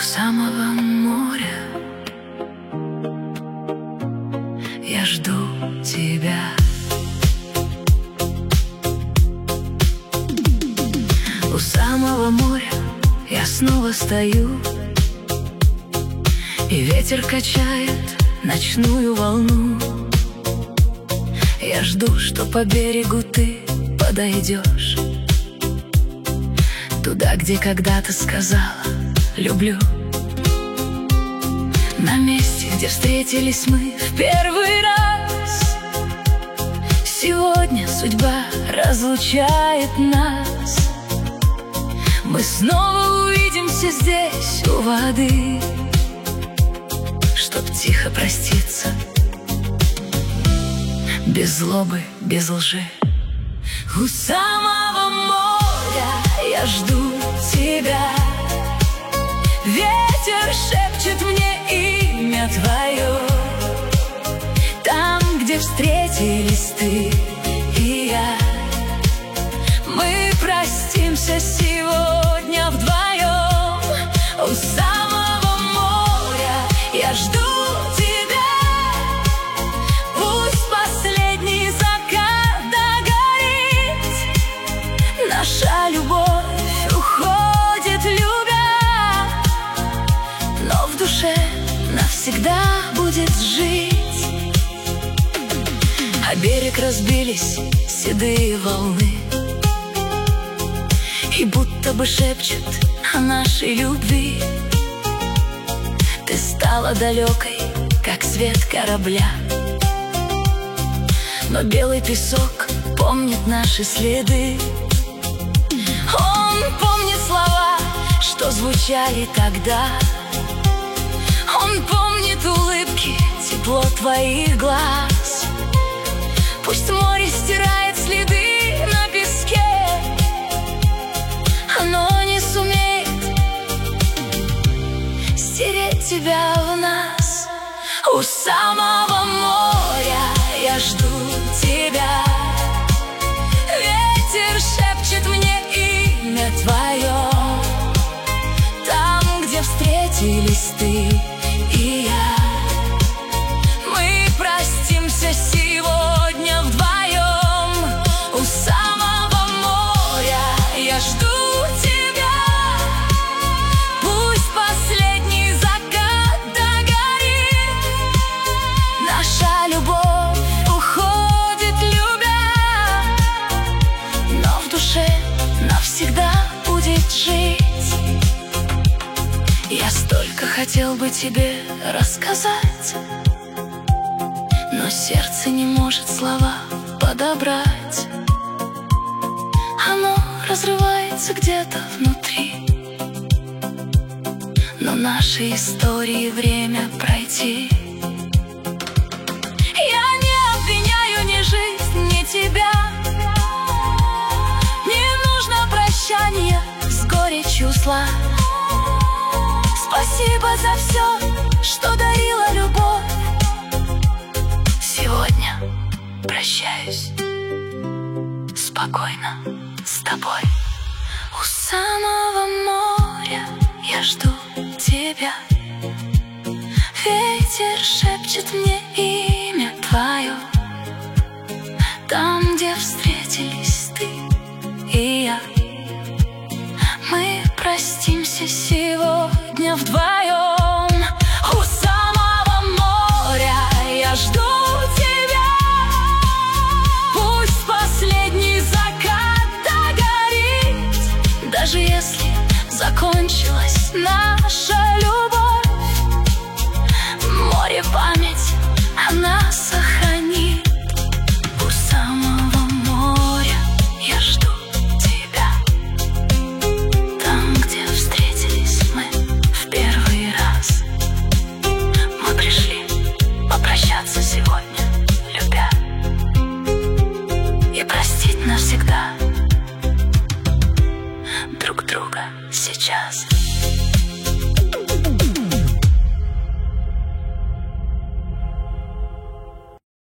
самого моря я жду тебя. У самого моря я снова стою, и ветер качает ночную волну. Я жду, что по берегу ты подойдешь, туда, где когда-то сказала «люблю». На месте, где встретились мы в первый раз. Сегодня судьба разлучает нас. Мы снова увидимся здесь, у воды, чтоб тихо проститься, без злобы, без лжи. У самого моря я жду тебя. Ветер шепчет мне имя твое, там, где встретились ты и я. Мы простимся сегодня вдвоем. У самого моря я жду тебя. Пусть последний закат догорит, наша любовь уходит, любя, но в душе навсегда будет жить. О берег разбились седые волны, и будто бы шепчут о нашей любви. Ты стала далекой, как свет корабля, но белый песок помнит наши следы. Он помнит слова, что звучали тогда. Он помнит улыбки, тепло твоих глаз. Пусть море стирает следы на песке, оно не сумеет стереть тебя в нас. У самого моря я жду тебя. Ветер шепчет мне имя твое, там, где встретились ты и я. Мы простимся сегодня вдвоем. У самого моря я жду тебя. Пусть последний закат догорит, наша любовь уходит, любя, но в душе навсегда будет жить. Я столько хотел бы тебе рассказать, но сердце не может слова подобрать. Оно разрывается где-то внутри, но нашей истории время пройти. Я не обвиняю ни жизнь, ни тебя. Не нужно прощания с горечью зла. Спасибо за все, что дарила любовь. Сегодня прощаюсь спокойно с тобой. У самого моря я жду тебя. Ветер шепчет мне имя твое, там, где встретились ты и я. Мы простимся сегодня вдвоем. У самого моря я жду тебя. Пусть последний закат догорит, даже если закончилась наша